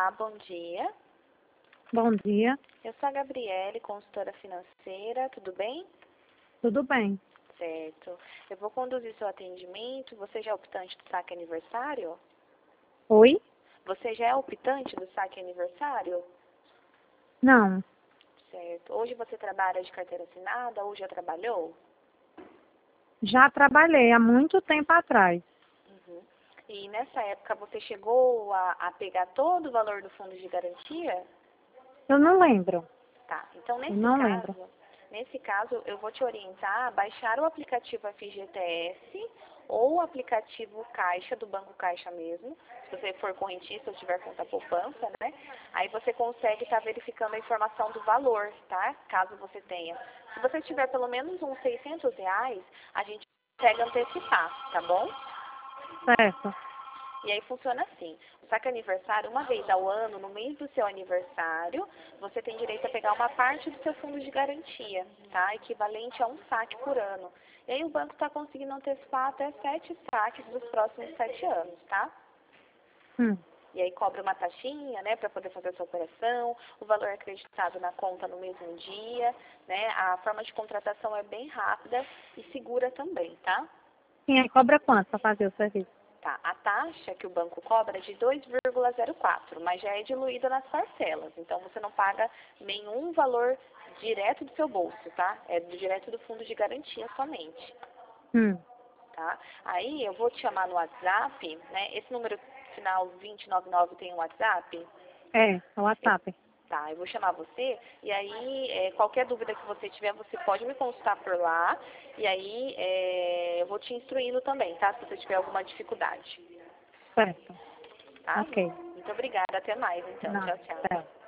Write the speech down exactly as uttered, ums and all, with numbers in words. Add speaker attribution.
Speaker 1: Olá, bom dia.
Speaker 2: Bom dia,
Speaker 1: Eu sou a Gabriele, consultora financeira, tudo bem?
Speaker 2: tudo bem?
Speaker 1: Certo. Eu vou conduzir seu atendimento. Você já é optante do saque aniversário?
Speaker 2: Oi?
Speaker 1: Você já é optante do saque aniversário?
Speaker 2: Não,
Speaker 1: Certo. Hoje você trabalha de carteira assinada ou já trabalhou?
Speaker 2: já trabalhei há muito tempo atrás.
Speaker 1: Uhum. E nessa época você chegou a, a pegar todo o valor do fundo de garantia?
Speaker 2: Eu não lembro,
Speaker 1: Tá. Então,
Speaker 2: eu
Speaker 1: nesse
Speaker 2: não lembro.
Speaker 1: caso, nesse caso, eu vou te orientar a baixar o aplicativo F G T S ou o aplicativo Caixa, do Banco Caixa mesmo. Se você for correntista ou tiver conta poupança, né? Aí você consegue estar verificando a informação do valor, tá? Caso você tenha. Se você tiver pelo menos uns seiscentos reais, a gente consegue antecipar, tá bom?
Speaker 2: Certo.
Speaker 1: E aí funciona assim, o saque aniversário, uma vez ao ano, no mês do seu aniversário, você tem direito a pegar uma parte do seu fundo de garantia, tá? Equivalente a um saque por ano. E aí o banco está conseguindo antecipar até sete saques dos próximos sete anos, tá?
Speaker 2: Hum,
Speaker 1: E aí cobra uma taxinha, né, para poder fazer essa operação, o valor é acreditado na conta no mesmo dia, né? A forma de contratação é bem rápida e segura também, tá?
Speaker 2: Quem aí cobra quanto para fazer o serviço?
Speaker 1: Tá, a taxa que o banco cobra é de dois vírgula zero quatro, mas já é diluída nas parcelas. Então, você não paga nenhum valor direto do seu bolso, tá? É do, direto do fundo de garantia somente,
Speaker 2: Hum,
Speaker 1: tá? Aí, eu vou te chamar no WhatsApp, né? Esse número final vinte e nove nove tem um WhatsApp?
Speaker 2: é, o
Speaker 1: Eu,
Speaker 2: WhatsApp.
Speaker 1: tá, eu vou chamar você e aí é, qualquer dúvida que você tiver, você pode me consultar por lá e aí é, eu vou te instruindo também, tá? Se você tiver alguma dificuldade.
Speaker 2: Certo.
Speaker 1: Tá?
Speaker 2: Ok.
Speaker 1: Muito obrigada. Até mais, então.
Speaker 2: Não,
Speaker 1: Tchau, tchau.
Speaker 2: certo.